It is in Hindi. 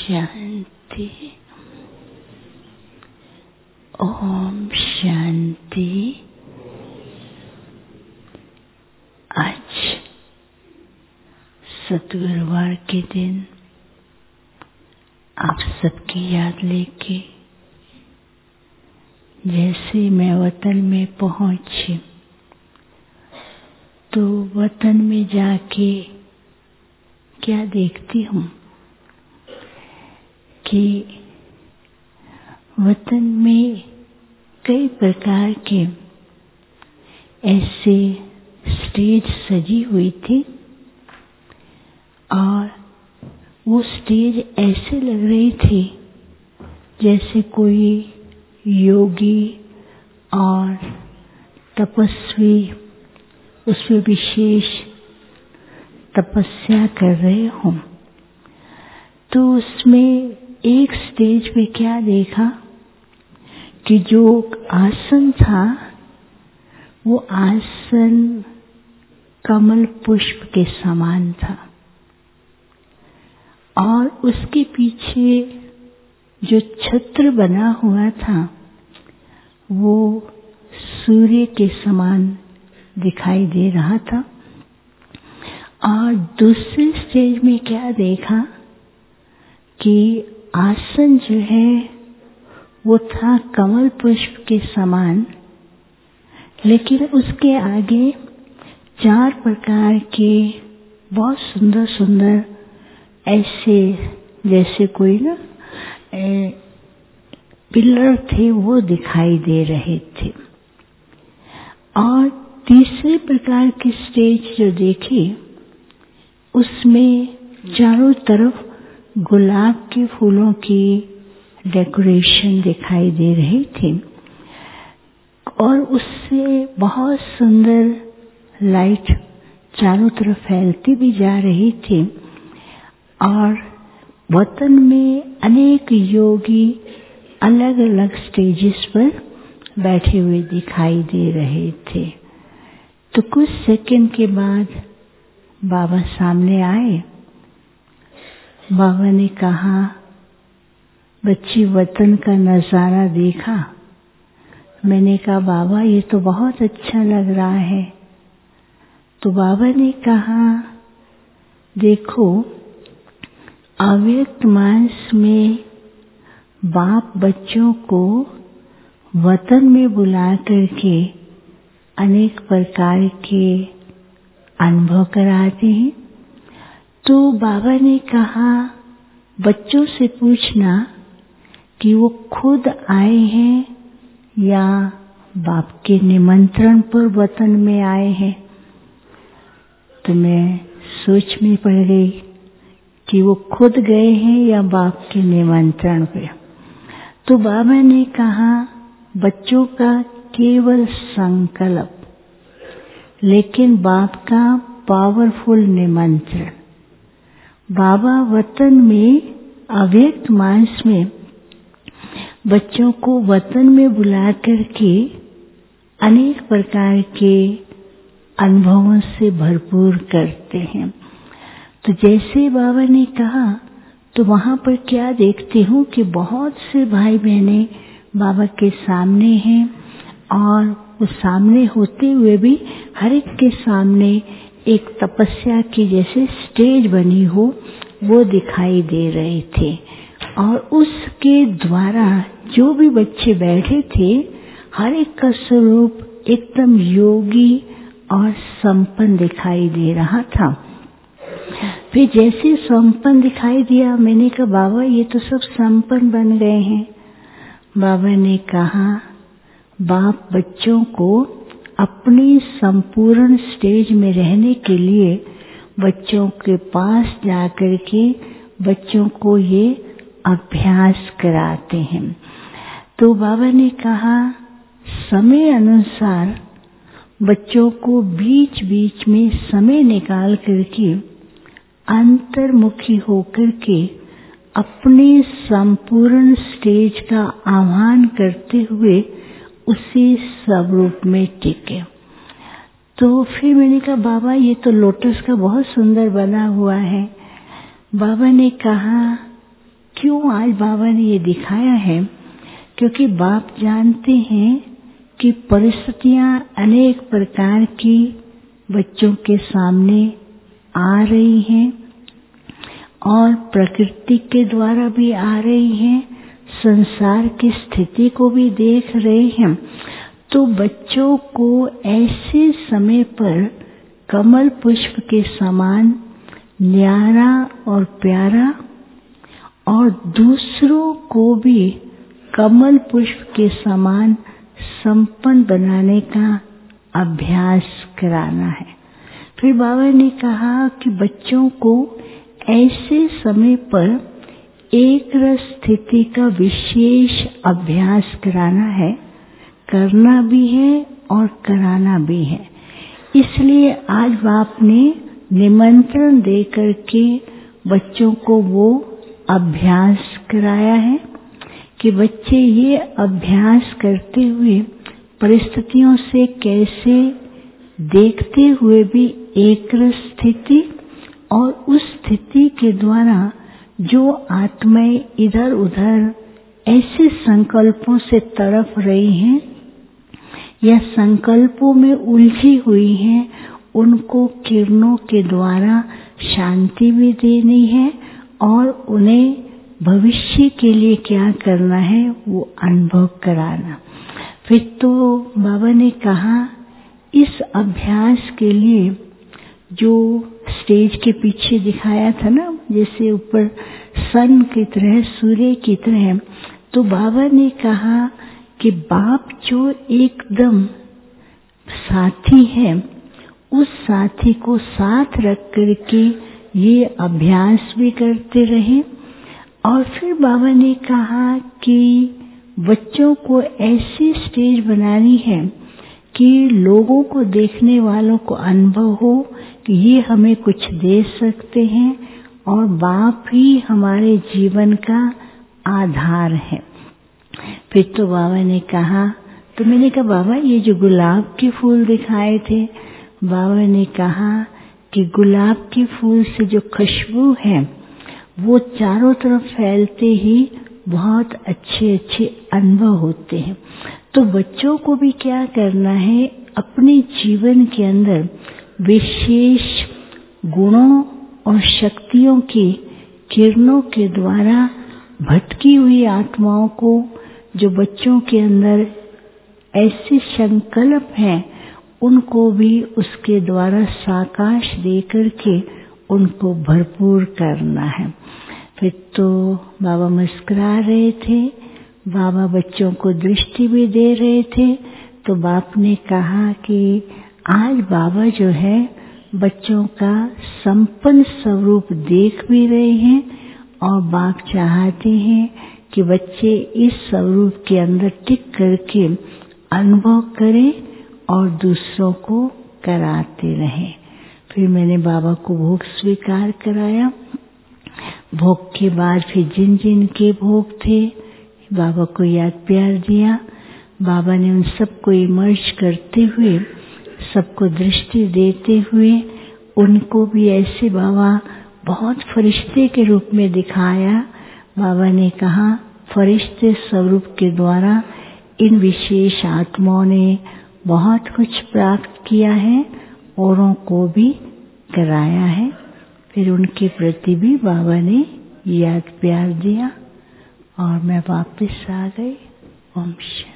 शांति। ओम शांति। आज सतगुरुवार के दिन आप सबकी याद लेके जैसे मैं वतन में पहुंची तो वतन में जाके क्या देखती हूँ कि वतन में कई प्रकार के ऐसे स्टेज सजी हुई थी और वो स्टेज ऐसे लग रही थी जैसे कोई योगी और तपस्वी उसमें विशेष तपस्या कर रहे हों। तो उसमें एक स्टेज पे क्या देखा कि जो आसन था वो आसन कमल पुष्प के समान था और उसके पीछे जो छत्र बना हुआ था वो सूर्य के समान दिखाई दे रहा था। और दूसरे स्टेज में क्या देखा कि आसन जो है वो था कमल पुष्प के समान, लेकिन उसके आगे 4 प्रकार के बहुत सुंदर सुंदर ऐसे जैसे कोई ना पिलर थे वो दिखाई दे रहे थे। और तीसरे प्रकार की स्टेज जो देखी उसमें चारों तरफ गुलाब के फूलों की डेकोरेशन दिखाई दे रही थी और उससे बहुत सुंदर लाइट चारों तरफ फैलती भी जा रही थी। और वतन में अनेक योगी अलग अलग स्टेजेस पर बैठे हुए दिखाई दे रहे थे। तो कुछ सेकंड के बाद बाबा सामने आए। बाबा ने कहा, बच्ची वतन का नजारा देखा? मैंने कहा बाबा ये तो बहुत अच्छा लग रहा है। तो बाबा ने कहा देखो अव्यक्त मास में बाप बच्चों को वतन में बुला करके अनेक प्रकार के अनुभव कराते हैं। तो बाबा ने कहा बच्चों से पूछना कि वो खुद आए हैं या बाप के निमंत्रण पर वतन में आए हैं। तो मैं सोच में पड़ गई कि वो खुद गए हैं या बाप के निमंत्रण पे। तो बाबा ने कहा बच्चों का केवल संकल्प, लेकिन बाप का पावरफुल निमंत्रण। बाबा वतन में अव्यक्त मास में बच्चों को वतन में बुला करके अनेक प्रकार के अनुभवों से भरपूर करते हैं। तो जैसे बाबा ने कहा तो वहां पर क्या देखती हूँ कि बहुत से भाई बहनें बाबा के सामने हैं और वो सामने होते हुए भी हर एक के सामने एक तपस्या की जैसे स्टेज बनी हो वो दिखाई दे रहे थे। और उसके द्वारा जो भी बच्चे बैठे थे हर एक का स्वरूप एकदम योगी और संपन्न दिखाई दे रहा था। फिर जैसे संपन्न दिखाई दिया मैंने कहा बाबा ये तो सब संपन्न बन गए हैं। बाबा ने कहा बाप बच्चों को अपनी संपूर्ण स्टेज में रहने के लिए बच्चों के पास जाकर के बच्चों को ये अभ्यास कराते हैं। तो बाबा ने कहा समय अनुसार बच्चों को बीच बीच में समय निकाल करके अंतर्मुखी होकर के अपने संपूर्ण स्टेज का आह्वान करते हुए उसी स्वरूप में टिके। तो फिर मैंने कहा बाबा ये तो लोटस का बहुत सुंदर बना हुआ है। बाबा ने कहा क्यों आज बाबा ने ये दिखाया है? क्योंकि बाप जानते हैं कि परिस्थितियां अनेक प्रकार की बच्चों के सामने आ रही हैं और प्रकृति के द्वारा भी आ रही हैं, संसार की स्थिति को भी देख रहे हैं। तो बच्चों को ऐसे समय पर कमल पुष्प के समान न्यारा और प्यारा और दूसरों को भी कमल पुष्प के समान संपन्न बनाने का अभ्यास कराना है। फिर बाबा ने कहा कि बच्चों को ऐसे समय पर एक रस स्थिति का विशेष अभ्यास कराना है, करना भी है और कराना भी है। इसलिए आज बाप ने निमंत्रण देकर के बच्चों को वो अभ्यास कराया है कि बच्चे ये अभ्यास करते हुए परिस्थितियों से कैसे देखते हुए भी एक रस स्थिति और उस स्थिति के द्वारा जो आत्माएं इधर उधर ऐसे संकल्पों से तड़प रही हैं या संकल्पों में उलझी हुई हैं, उनको किरणों के द्वारा शांति भी देनी है और उन्हें भविष्य के लिए क्या करना है वो अनुभव कराना। फिर तो बाबा ने कहा इस अभ्यास के लिए जो स्टेज के पीछे दिखाया था ना, जैसे ऊपर सन की तरह, सूर्य की तरह, तो बाबा ने कहा कि बाप जो एकदम साथी है, उस साथी को साथ रख करके ये अभ्यास भी करते रहे। और फिर बाबा ने कहा कि बच्चों को ऐसी स्टेज बनानी है कि लोगों को, देखने वालों को अनुभव हो कि ये हमें कुछ दे सकते हैं और बाप ही हमारे जीवन का आधार है। फिर तो बाबा ने कहा, तो मैंने कहा बाबा ये जो गुलाब के फूल दिखाए थे, बाबा ने कहा कि गुलाब के फूल से जो खुशबू है वो चारों तरफ फैलते ही बहुत अच्छे अच्छे अनुभव होते हैं। तो बच्चों को भी क्या करना है, अपने जीवन के अंदर विशेष गुणों और शक्तियों की किरणों के द्वारा भटकी हुई आत्माओं को, जो बच्चों के अंदर ऐसे संकल्प हैं, उनको भी उसके द्वारा साकाश देकर के उनको भरपूर करना है। फिर तो बाबा मुस्कुरा रहे थे, बाबा बच्चों को दृष्टि भी दे रहे थे। तो बाप ने कहा कि आज बाबा जो है बच्चों का संपन्न स्वरूप देख भी रहे हैं और बाप चाहते हैं कि बच्चे इस स्वरूप के अंदर टिक करके अनुभव करें और दूसरों को कराते रहें। फिर मैंने बाबा को भोग स्वीकार कराया। भोग के बाद फिर जिन जिन के भोग थे बाबा को याद प्यार दिया। बाबा ने उन सबको इमर्ज करते हुए, सबको दृष्टि देते हुए, उनको भी ऐसे बाबा बहुत फरिश्ते के रूप में दिखाया। बाबा ने कहा फरिश्ते स्वरूप के द्वारा इन विशेष आत्माओं ने बहुत कुछ प्राप्त किया है, औरों को भी कराया है। फिर उनके प्रति भी बाबा ने याद प्यार दिया और मैं वापस आ गई। ओम शांति।